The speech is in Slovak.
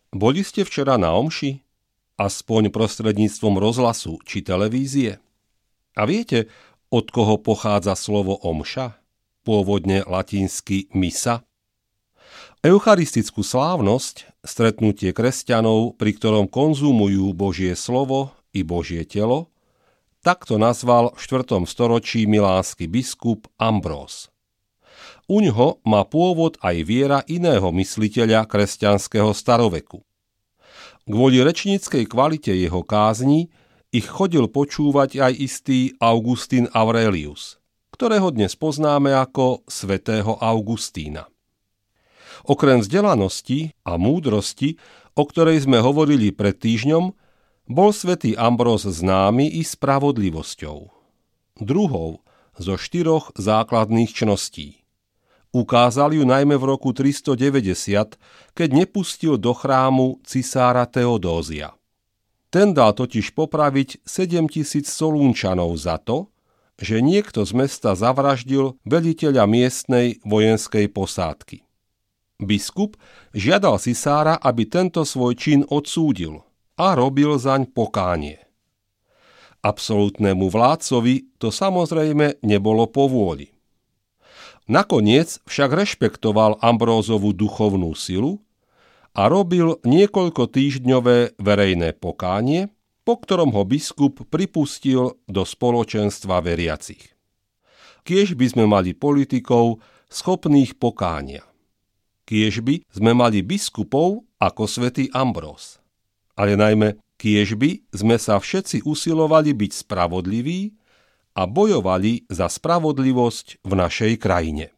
Boli ste včera na omši? Aspoň prostredníctvom rozhlasu či televízie? A viete, od koho pochádza slovo omša? Pôvodne latinsky misa? Eucharistickú slávnosť, stretnutie kresťanov, pri ktorom konzumujú Božie slovo i Božie telo, takto nazval v 4. storočí milánsky biskup Ambrós. Uňho má pôvod aj viera iného mysliteľa kresťanského staroveku. Kvôli rečníckej kvalite jeho kázni ich chodil počúvať aj istý Augustín Aurelius, ktorého dnes poznáme ako svätého Augustína. Okrem vzdelanosti a múdrosti, o ktorej sme hovorili pred týždňom, bol svätý Ambrós známy i spravodlivosťou. Druhou zo 4 základných čností. Ukázal ju najmä v roku 390, keď nepustil do chrámu cisára Teodózia. Ten dal totiž popraviť 7 000 Solúnčanov za to, že niekto z mesta zavraždil veliteľa miestnej vojenskej posádky. Biskup žiadal cisára, aby tento svoj čin odsúdil a robil zaň pokánie. Absolútnemu vládcovi to samozrejme nebolo po vôli. Nakoniec však rešpektoval Ambrózovu duchovnú silu a robil niekoľkotýždňové verejné pokánie, po ktorom ho biskup pripustil do spoločenstva veriacich. Kiež by sme mali politikov schopných pokánia. Kiež by sme mali biskupov ako svätý Ambrós. Ale najmä kiež by sme sa všetci usilovali byť spravodliví a bojovali za spravodlivosť v našej krajine.